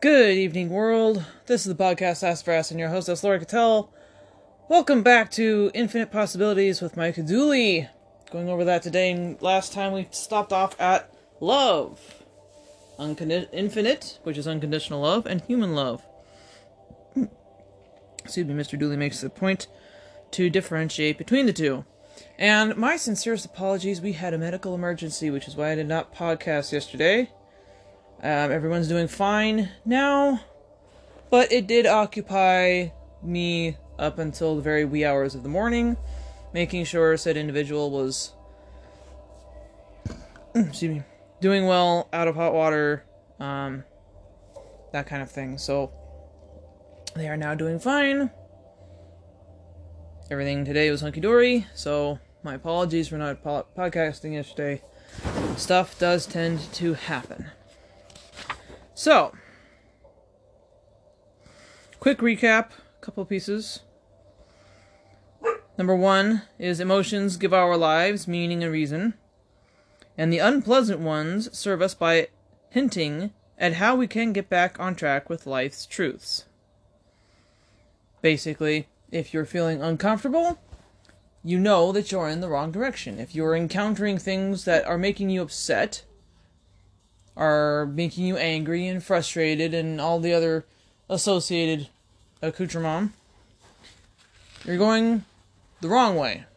Good evening, world. This is the podcast Ask for Us, and your hostess, Laura Cattell. Welcome back to Infinite Possibilities with Micah Dooley. Going over that today, and last time we stopped off at love. Infinite, which is unconditional love, and human love. Excuse me, Mr. Dooley makes the point to differentiate between the two. And my sincerest apologies, we had a medical emergency, which is why I did not podcast yesterday. Everyone's doing fine now, but it did occupy me up until the very wee hours of the morning, making sure said individual was doing well, out of hot water, that kind of thing. So they are now doing fine. Everything today was hunky-dory, so my apologies for not podcasting yesterday. Stuff does tend to happen. So, quick recap, a couple of pieces. Number 1 is emotions give our lives meaning and reason, and the unpleasant ones serve us by hinting at how we can get back on track with life's truths. Basically, if you're feeling uncomfortable, you know that you're in the wrong direction. If you're encountering things that are making you upset, are making you angry and frustrated and all the other associated accoutrements, you're going the wrong way.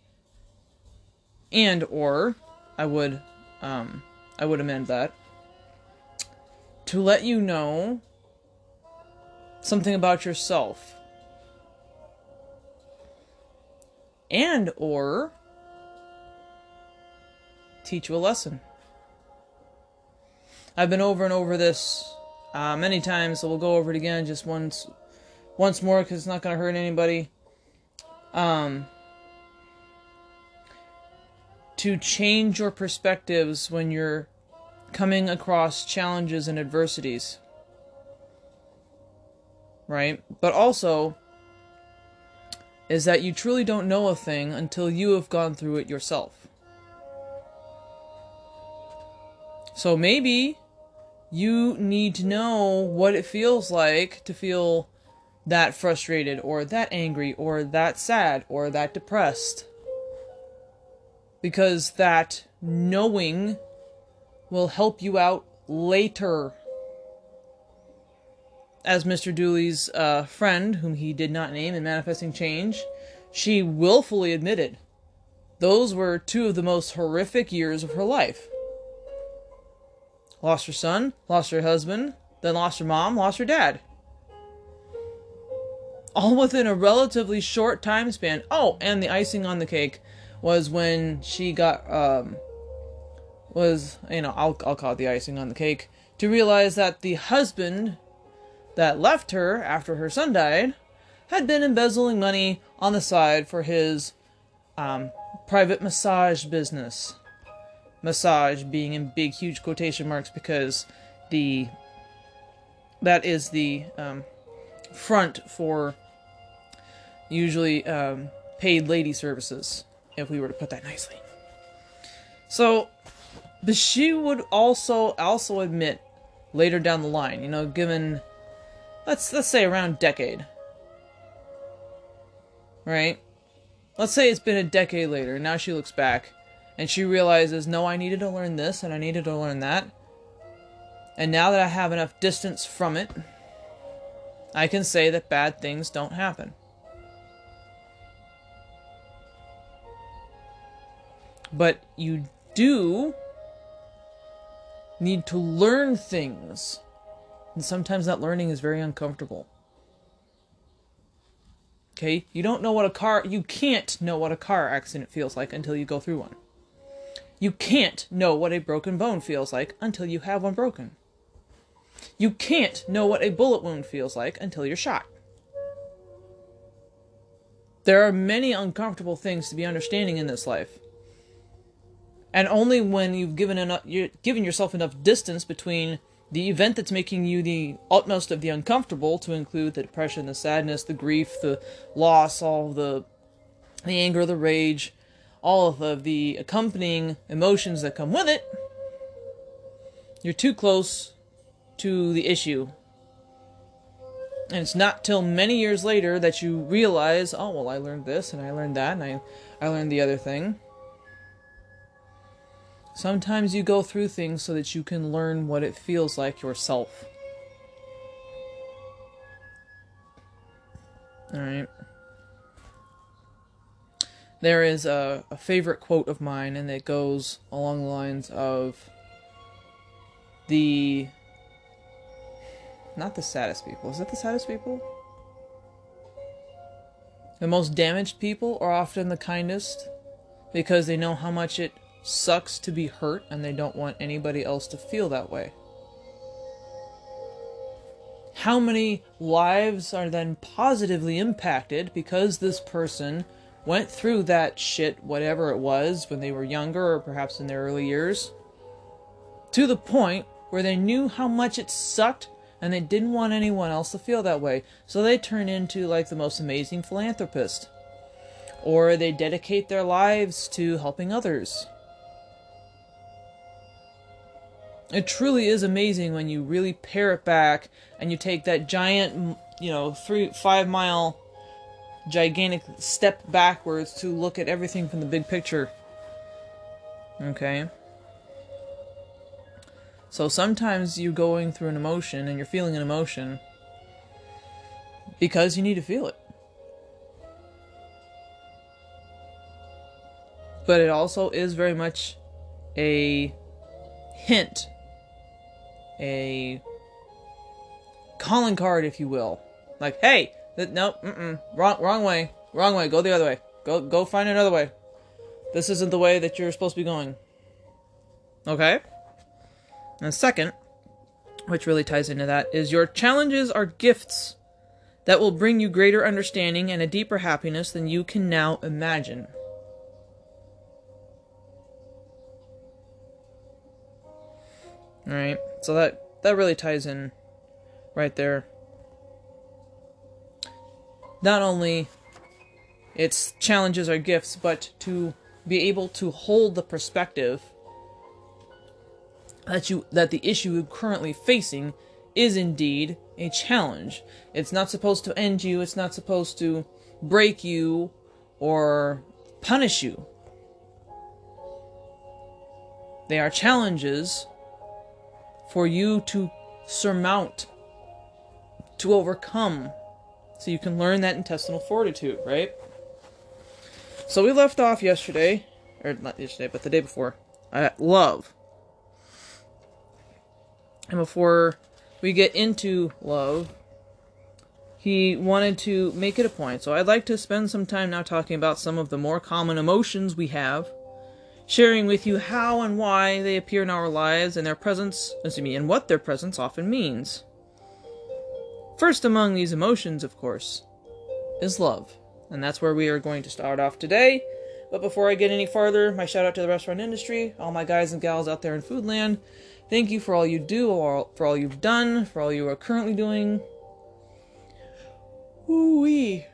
And or I would amend that to let you know something about yourself. And or teach you a lesson. I've been over and over this many times, so we'll go over it again just once more because it's not going to hurt anybody. To change your perspectives when you're coming across challenges and adversities. Right? But also is that you truly don't know a thing until you have gone through it yourself. So maybe you need to know what it feels like to feel that frustrated, or that angry, or that sad, or that depressed. Because that knowing will help you out later. As Mr. Dooley's friend, whom he did not name in Manifesting Change, she willfully admitted those were 2 of the most horrific years of her life. Lost her son, lost her husband, then lost her mom, lost her dad. All within a relatively short time span. Oh, and the icing on the cake was when she got, I'll call it the icing on the cake, to realize that the husband that left her after her son died had been embezzling money on the side for his private massage business. Massage being in big, huge quotation marks because that is the front for usually paid lady services, if we were to put that nicely. So, but she would also admit later down the line, given let's say around a decade, right? Let's say it's been a decade later, and now she looks back. And she realizes, no, I needed to learn this, and I needed to learn that. And now that I have enough distance from it, I can say that bad things don't happen. But you do need to learn things. And sometimes that learning is very uncomfortable. Okay? You can't know what a car accident feels like until you go through one. You can't know what a broken bone feels like until you have one broken. You can't know what a bullet wound feels like until you're shot. There are many uncomfortable things to be understanding in this life. And only when you've given yourself enough distance between the event that's making you the utmost of the uncomfortable, to include the depression, the sadness, the grief, the loss, all the anger, the rage, all of the accompanying emotions that come with it, you're too close to the issue And it's not till many years later that you realize, oh, well, I learned this, and I learned that, and I learned the other thing. Sometimes you go through things so that you can learn what it feels like yourself. Alright. There is a favorite quote of mine, and it goes along the lines of not the saddest people. Is it the saddest people? The most damaged people are often the kindest, because they know how much it sucks to be hurt, and they don't want anybody else to feel that way. How many lives are then positively impacted because this person went through that shit, whatever it was, when they were younger or perhaps in their early years, to the point where they knew how much it sucked and they didn't want anyone else to feel that way. So they turn into like the most amazing philanthropist. Or they dedicate their lives to helping others. It truly is amazing when you really pare it back and you take that giant, 5 mile gigantic step backwards to look at everything from the big picture. Okay? So sometimes you're going through an emotion and you're feeling an emotion because you need to feel it. But it also is very much a hint, a calling card, if you will. Like, hey, nope, wrong way, go the other way, go find another way. This isn't the way that you're supposed to be going. Okay? And second, which really ties into that, is your challenges are gifts that will bring you greater understanding and a deeper happiness than you can now imagine. Alright, so that really ties in right there. Not only its challenges are gifts, but to be able to hold the perspective that the issue you're currently facing is indeed a challenge. It's not supposed to end you, it's not supposed to break you or punish you. They are challenges for you to surmount, to overcome, so you can learn that intestinal fortitude, right? So we left off yesterday, or not yesterday, but the day before, at love. And before we get into love, he wanted to make it a point. So I'd like to spend some time now talking about some of the more common emotions we have, sharing with you how and why they appear in our lives and and what their presence often means. First among these emotions, of course, is love. And that's where we are going to start off today. But before I get any farther, my shout out to the restaurant industry, all my guys and gals out there in Foodland. Thank you for all you do, for all you've done, for all you are currently doing. Ooh-wee.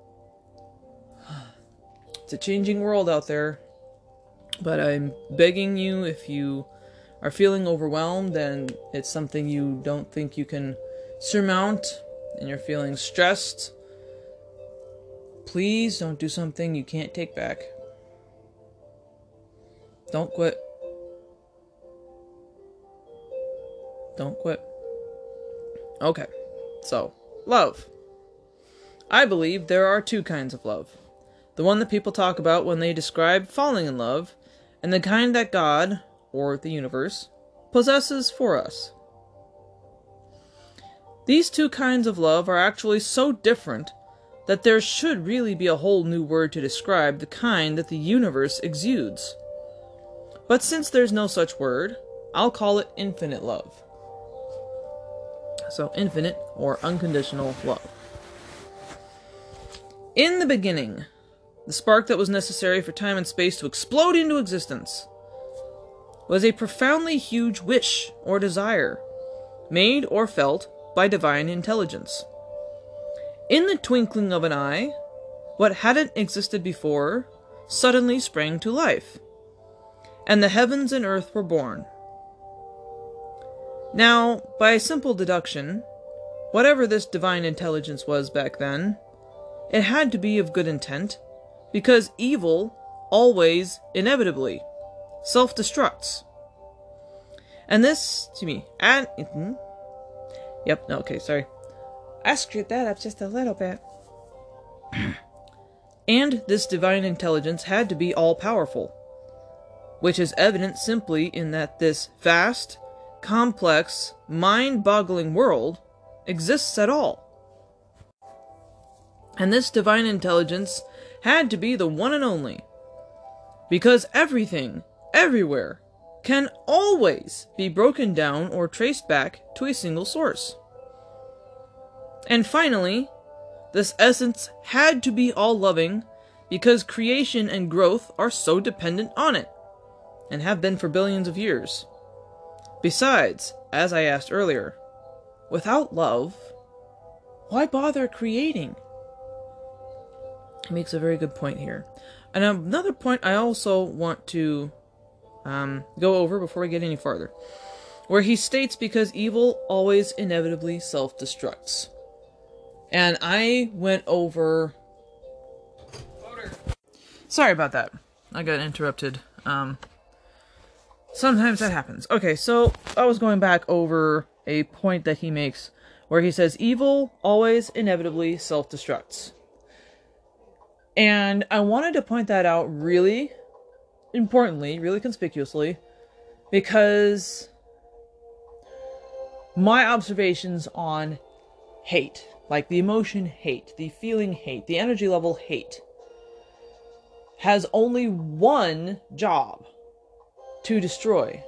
It's a changing world out there. But I'm begging you, if you are feeling overwhelmed and it's something you don't think you can surmount and you're feeling stressed, please don't do something you can't take back. Don't quit. Don't quit. Okay, so, love. I believe there are two kinds of love. The one that people talk about when they describe falling in love, and the kind that God, or the universe, possesses for us. These two kinds of love are actually so different that there should really be a whole new word to describe the kind that the universe exudes. But since there's no such word, I'll call it infinite love. So, infinite or unconditional love. In the beginning, the spark that was necessary for time and space to explode into existence was a profoundly huge wish or desire, made or felt by divine intelligence. In the twinkling of an eye, what hadn't existed before suddenly sprang to life, and the heavens and earth were born. Now, by simple deduction, whatever this divine intelligence was back then, it had to be of good intent, because evil always, inevitably, self-destructs. And this, to me, yep, no, okay, sorry. I screwed that up just a little bit. And this divine intelligence had to be all-powerful, which is evident simply in that this vast, complex, mind-boggling world exists at all. And this divine intelligence had to be the one and only, because everything, everywhere, can always be broken down or traced back to a single source. And finally, this essence had to be all-loving, because creation and growth are so dependent on it, and have been for billions of years. Besides, as I asked earlier, without love, why bother creating? He makes a very good point here. And another point I also want to go over before we get any farther, where he states because evil always inevitably self-destructs. And I went over... Sorry about that. I got interrupted. Sometimes that happens. Okay, so I was going back over a point that he makes where he says evil always inevitably self-destructs. And I wanted to point that out really importantly, really conspicuously, because my observations on hate, like the emotion hate, the feeling hate, the energy level hate, has only one job: to destroy.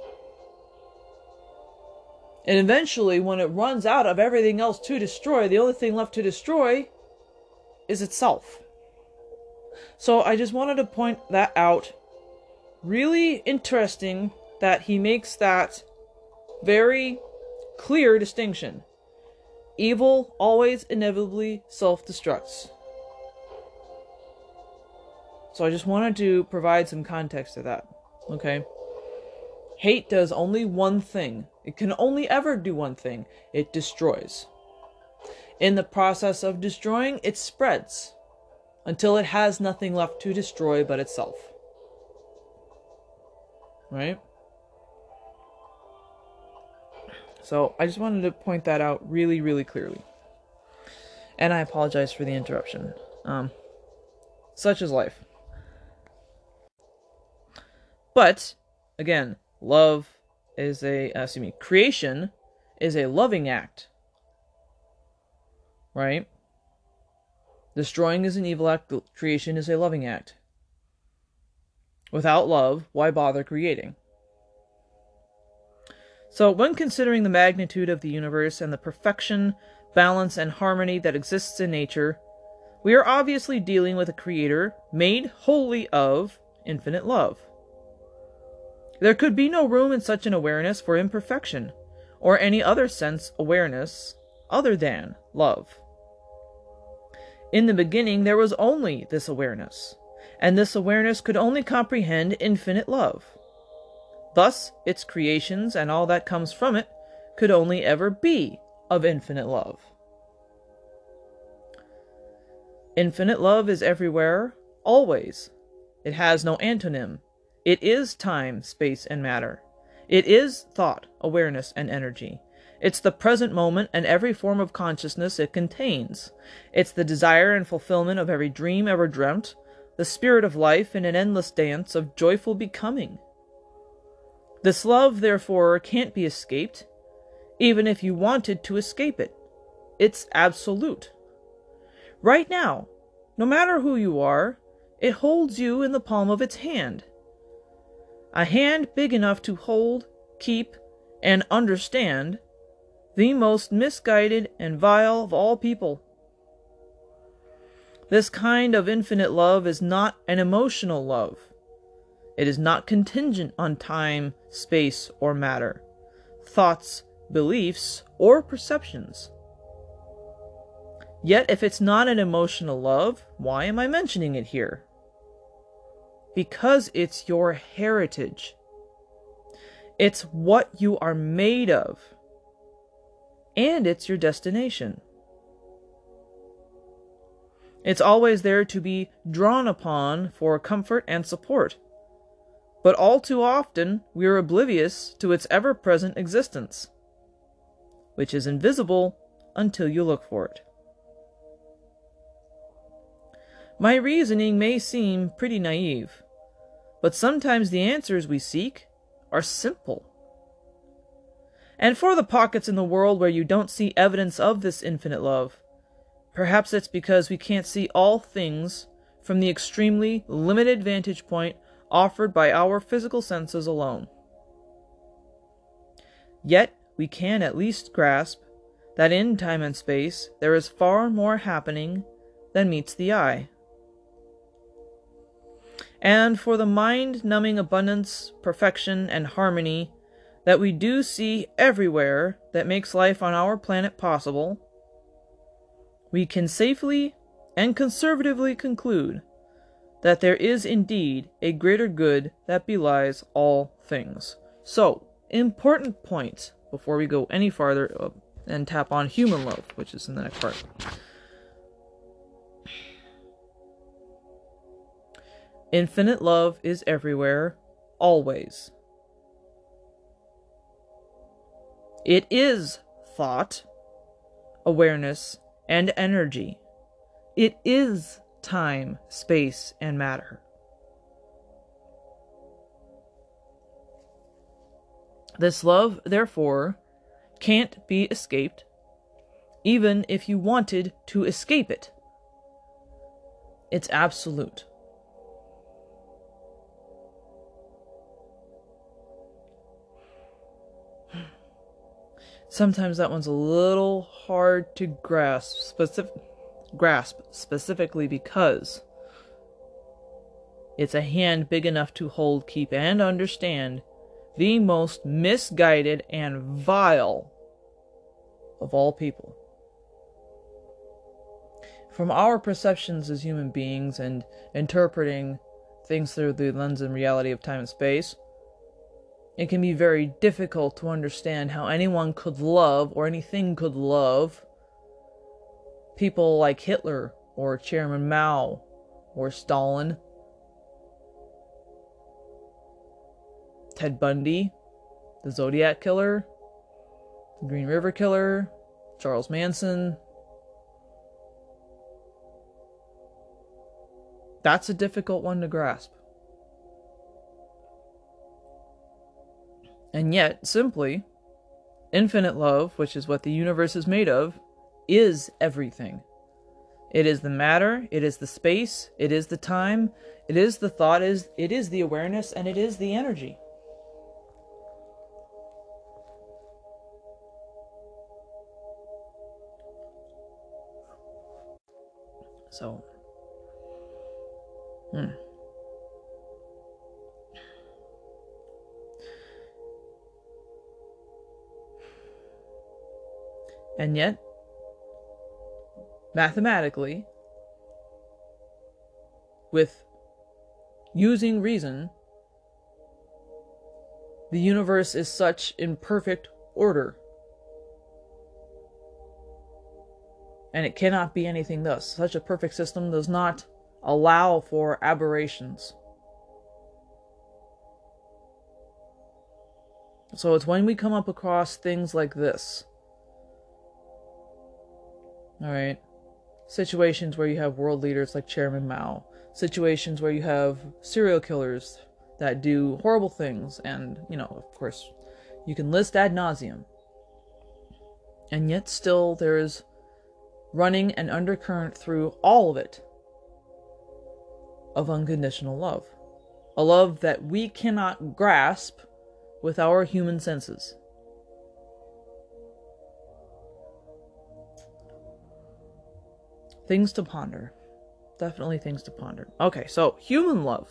And eventually, when it runs out of everything else to destroy, the only thing left to destroy is itself. So I just wanted to point that out. Really interesting that he makes that very clear distinction. Evil always inevitably self-destructs. So I just wanted to provide some context to that. Okay? Hate does only one thing. It can only ever do one thing. It destroys. In the process of destroying, it spreads until it has nothing left to destroy but itself. Right? So I just wanted to point that out really, really clearly. And I apologize for the interruption. Such is life. But, again, love is creation is a loving act. Right? Destroying is an evil act, creation is a loving act. Without love, why bother creating? So, when considering the magnitude of the universe and the perfection, balance, and harmony that exists in nature, we are obviously dealing with a creator made wholly of infinite love. There could be no room in such an awareness for imperfection, or any other sense awareness other than love. In the beginning, there was only this awareness, and this awareness could only comprehend infinite love. Thus, its creations and all that comes from it could only ever be of infinite love. Infinite love is everywhere, always. It has no antonym. It is time, space, and matter. It is thought, awareness, and energy. It's the present moment and every form of consciousness it contains. It's the desire and fulfillment of every dream ever dreamt, the spirit of life in an endless dance of joyful becoming. This love, therefore, can't be escaped, even if you wanted to escape it. It's absolute. Right now, no matter who you are, it holds you in the palm of its hand. A hand big enough to hold, keep, and understand the most misguided and vile of all people. This kind of infinite love is not an emotional love. It is not contingent on time, space, or matter, thoughts, beliefs, or perceptions. Yet if it's not an emotional love, why am I mentioning it here? Because it's your heritage. It's what you are made of. and it's your destination. It's always there to be drawn upon for comfort and support. But all too often, we are oblivious to its ever-present existence, which is invisible until you look for it. My reasoning may seem pretty naive, but sometimes the answers we seek are simple. And for the pockets in the world where you don't see evidence of this infinite love, perhaps it's because we can't see all things from the extremely limited vantage point offered by our physical senses alone. Yet we can at least grasp that in time and space there is far more happening than meets the eye. And for the mind-numbing abundance, perfection, and harmony that we do see everywhere that makes life on our planet possible, we can safely and conservatively conclude that there is indeed a greater good that belies all things. So, important point before we go any farther and tap on human love, which is in the next part. Infinite love is everywhere, always. It is thought, awareness, and energy. It is time, space, and matter. This love, therefore, can't be escaped, even if you wanted to escape it. It's absolute. Sometimes that one's a little hard to grasp, specifically because it's a hand big enough to hold, keep, and understand the most misguided and vile of all people. From our perceptions as human beings and interpreting things through the lens and reality of time and space, it can be very difficult to understand how anyone could love, or anything could love, people like Hitler, or Chairman Mao, or Stalin, Ted Bundy, the Zodiac Killer, the Green River Killer, Charles Manson. That's a difficult one to grasp. And yet, simply, infinite love, which is what the universe is made of, is everything. It is the matter, it is the space, it is the time, it is the thought, it is the awareness, and it is the energy. So, And yet, mathematically, with using reason, the universe is such in perfect order. And it cannot be anything thus. Such a perfect system does not allow for aberrations. So it's when we come up across things like this, alright, situations where you have world leaders like Chairman Mao, situations where you have serial killers that do horrible things, and, of course, you can list ad nauseum. And yet still there is running an undercurrent through all of it of unconditional love. A love that we cannot grasp with our human senses. Things to ponder. Definitely things to ponder. Okay, so human love.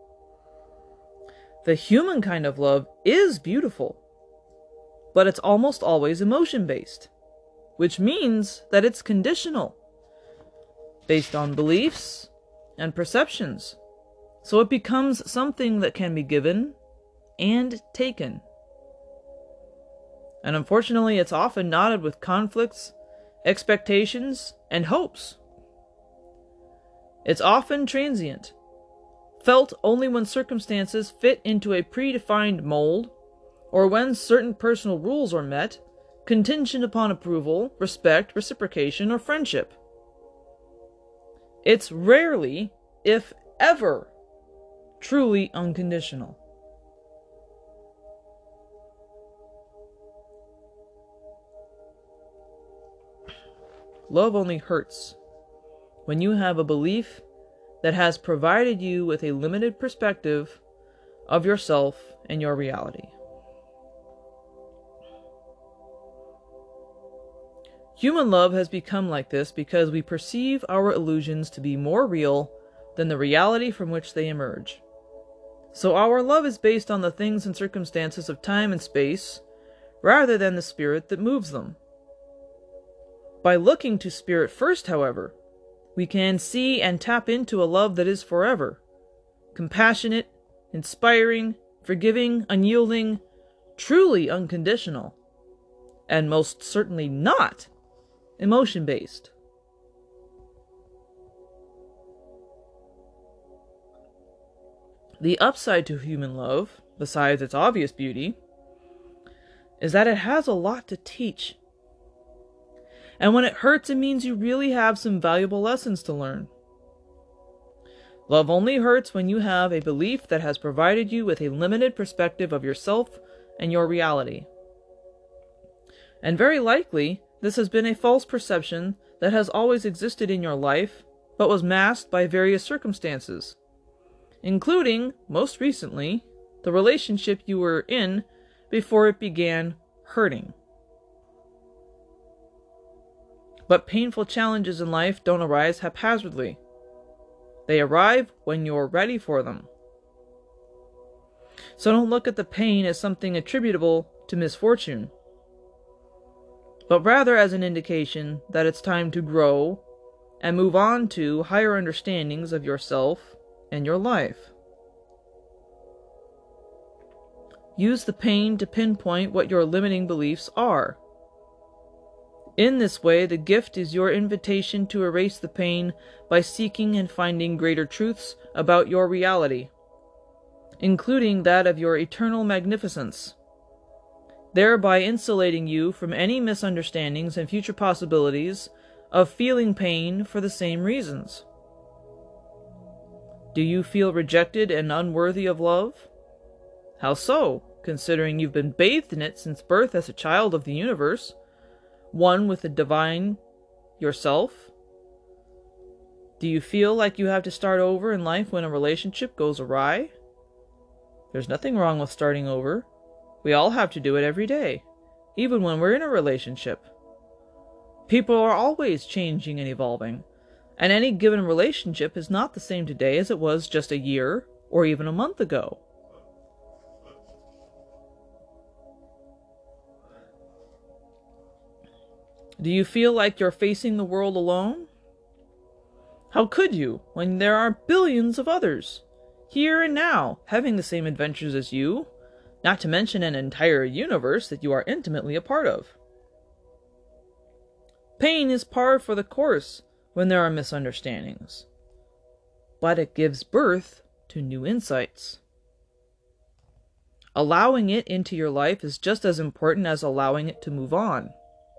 The human kind of love is beautiful, but it's almost always emotion-based, which means that it's conditional, based on beliefs and perceptions. So it becomes something that can be given and taken. And unfortunately, it's often knotted with conflicts, expectations, and hopes. It's often transient, felt only when circumstances fit into a predefined mold, or when certain personal rules are met, contingent upon approval, respect, reciprocation, or friendship. It's rarely, if ever, truly unconditional. Love only hurts when you have a belief that has provided you with a limited perspective of yourself and your reality. Human love has become like this because we perceive our illusions to be more real than the reality from which they emerge. So our love is based on the things and circumstances of time and space, rather than the spirit that moves them. By looking to spirit first, however, we can see and tap into a love that is forever, compassionate, inspiring, forgiving, unyielding, truly unconditional, and most certainly not emotion-based. The upside to human love, besides its obvious beauty, is that it has a lot to teach. And when it hurts, it means you really have some valuable lessons to learn. Love only hurts when you have a belief that has provided you with a limited perspective of yourself and your reality. And very likely, this has been a false perception that has always existed in your life, but was masked by various circumstances, including, most recently, the relationship you were in before it began hurting. But painful challenges in life don't arise haphazardly. They arrive when you're ready for them. So don't look at the pain as something attributable to misfortune, but rather as an indication that it's time to grow and move on to higher understandings of yourself and your life. Use the pain to pinpoint what your limiting beliefs are. In this way, the gift is your invitation to erase the pain by seeking and finding greater truths about your reality, including that of your eternal magnificence, thereby insulating you from any misunderstandings and future possibilities of feeling pain for the same reasons. Do you feel rejected and unworthy of love? How so, considering you've been bathed in it since birth as a child of the universe, one with the divine yourself? Do you feel like you have to start over in life when a relationship goes awry? There's nothing wrong with starting over. We all have to do it every day, even when we're in a relationship. People are always changing and evolving, and any given relationship is not the same today as it was just a year or even a month ago. Do you feel like you're facing the world alone? How could you, when there are billions of others, here and now, having the same adventures as you, not to mention an entire universe that you are intimately a part of? Pain is par for the course when there are misunderstandings, but it gives birth to new insights. Allowing it into your life is just as important as allowing it to move on.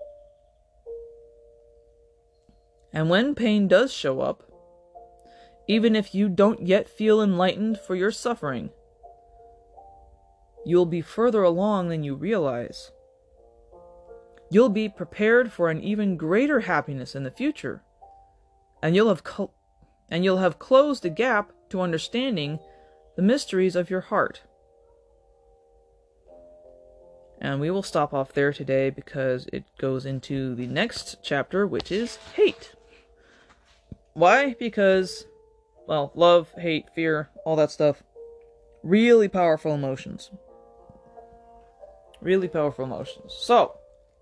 And when pain does show up, even if you don't yet feel enlightened for your suffering, you'll be further along than you realize. You'll be prepared for an even greater happiness in the future, and you'll have closed the gap to understanding the mysteries of your heart. And we will stop off there today because it goes into the next chapter, which is hate. Why? Because, well, love, hate, fear, all that stuff, really powerful emotions. Really powerful emotions. So,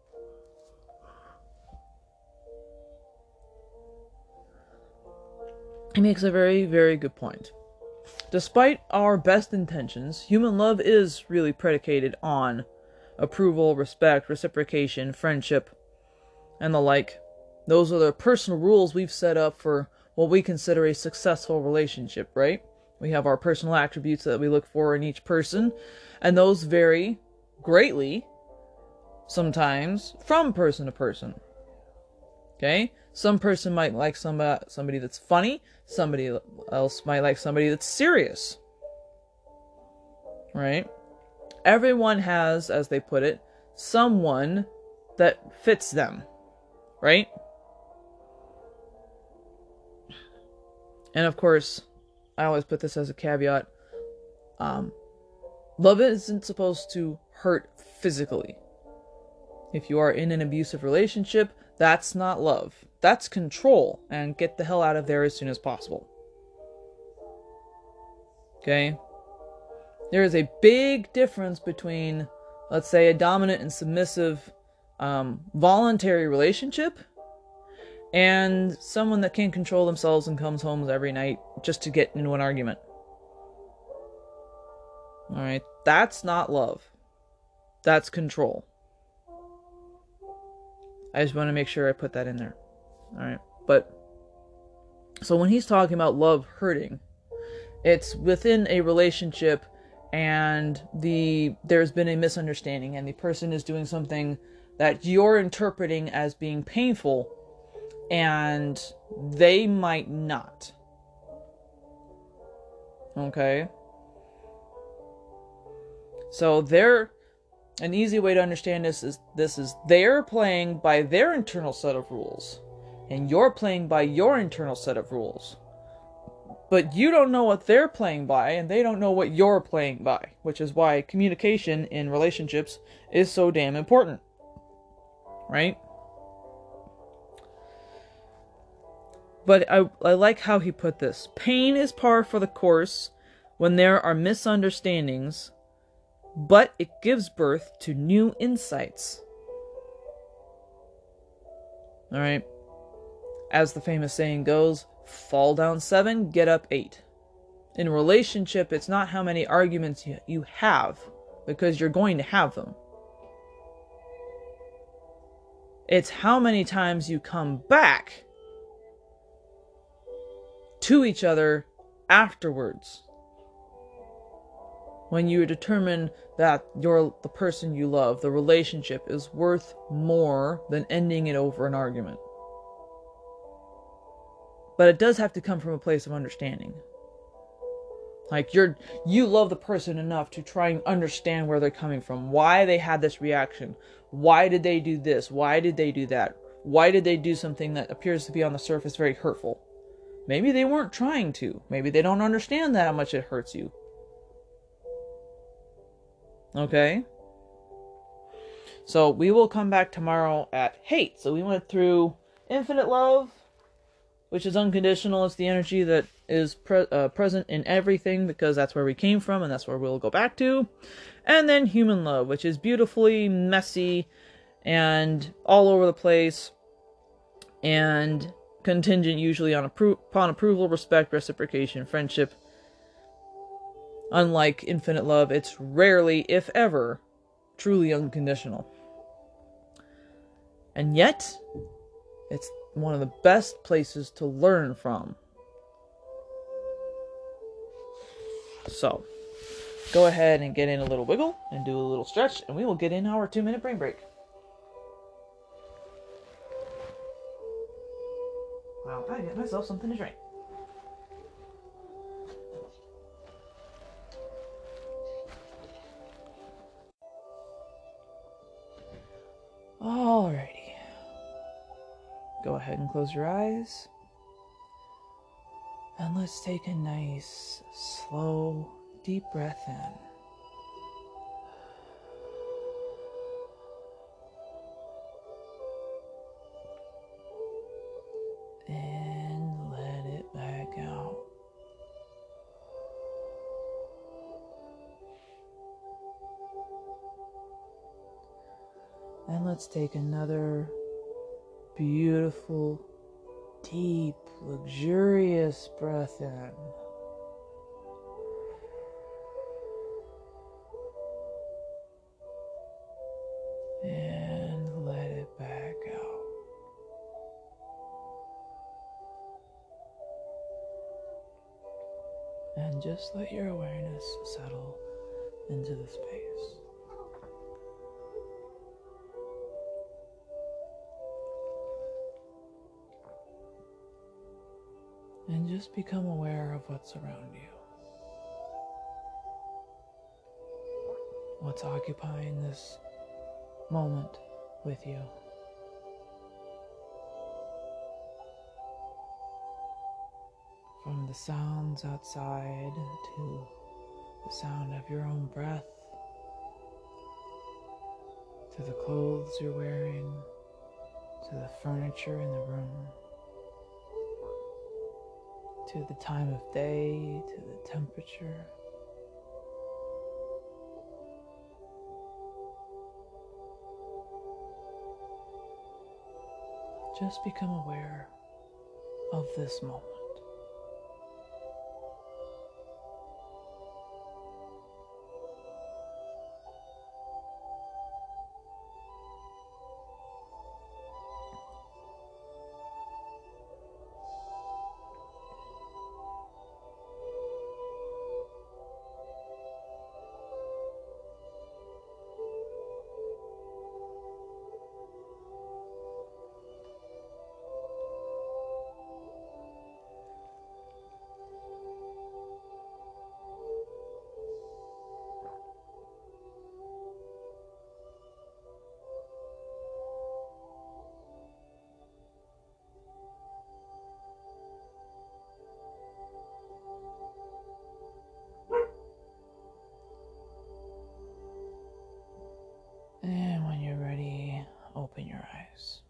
he makes a very, very good point. Despite our best intentions, human love is really predicated on approval, respect, reciprocation, friendship, and the like. Those are the personal rules we've set up for what we consider a successful relationship, right? We have our personal attributes that we look for in each person, and those vary greatly, sometimes, from person to person. Okay? Some person might like somebody that's funny, somebody else might like somebody that's serious. Right? Everyone has, as they put it, someone that fits them. Right? And of course, I always put this as a caveat. Love isn't supposed to hurt physically. If you are in an abusive relationship, that's not love. That's control, and get the hell out of there as soon as possible. Okay? There is a big difference between, let's say, a dominant and submissive voluntary relationship and someone that can't control themselves and comes home every night just to get into an argument. Alright? That's not love. That's control. I just want to make sure I put that in there. Alright? But, so when he's talking about love hurting, it's within a relationship and there's been a misunderstanding and the person is doing something that you're interpreting as being painful and they might not. Okay? So an easy way to understand this is they're playing by their internal set of rules and you're playing by your internal set of rules. But you don't know what they're playing by, and they don't know what you're playing by, which is why communication in relationships is so damn important. Right? But I like how he put this. Pain is par for the course when there are misunderstandings, but it gives birth to new insights. Alright? As the famous saying goes, fall down 7, get up 8. In a relationship, it's not how many arguments you have, because you're going to have them. It's how many times you come back to each other afterwards. When you determine that the person you love, the relationship, is worth more than ending it over an argument. But it does have to come from a place of understanding. Like, you love the person enough to try and understand where they're coming from. Why they had this reaction. Why did they do this? Why did they do that? Why did they do something that appears to be on the surface very hurtful? Maybe they weren't trying to. Maybe they don't understand that how much it hurts you. Okay? So we will come back tomorrow at hate. So we went through infinite love, which is unconditional. It's the energy that is present in everything, because that's where we came from and that's where we'll go back to. And then human love, which is beautifully messy and all over the place and contingent usually on upon approval, respect, reciprocation, friendship. Unlike infinite love, it's rarely, if ever, truly unconditional. And yet, it's one of the best places to learn from. So, go ahead and get in a little wiggle and do a little stretch, and we will get in our 2-minute brain break. Wow, I get myself something to drink. Alrighty. Go ahead and close your eyes. And let's take a nice, slow, deep breath in. And let it back out. And let's take another beautiful, deep, luxurious breath in. And just let your awareness settle into the space. And just become aware of what's around you. What's occupying this moment with you. From the sounds outside to the sound of your own breath, to the clothes you're wearing, to the furniture in the room, to the time of day, to the temperature. Just become aware of this moment. And when you're ready, open your eyes.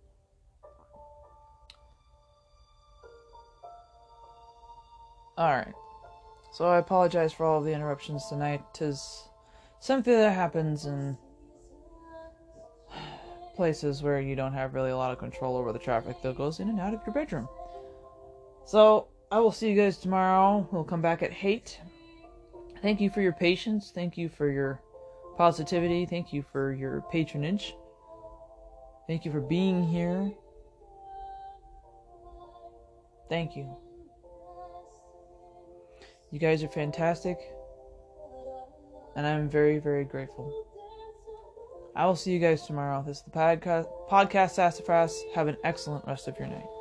Alright. So I apologize for all of the interruptions tonight. 'Tis something that happens in places where you don't have really a lot of control over the traffic that goes in and out of your bedroom. So I will see you guys tomorrow. We'll come back at 8. Thank you for your patience. Thank you for your positivity. Thank you for your patronage. Thank you for being here. Thank you. You guys are fantastic. And I'm very, very grateful. I will see you guys tomorrow. This is the podcast Sassafras. Have an excellent rest of your night.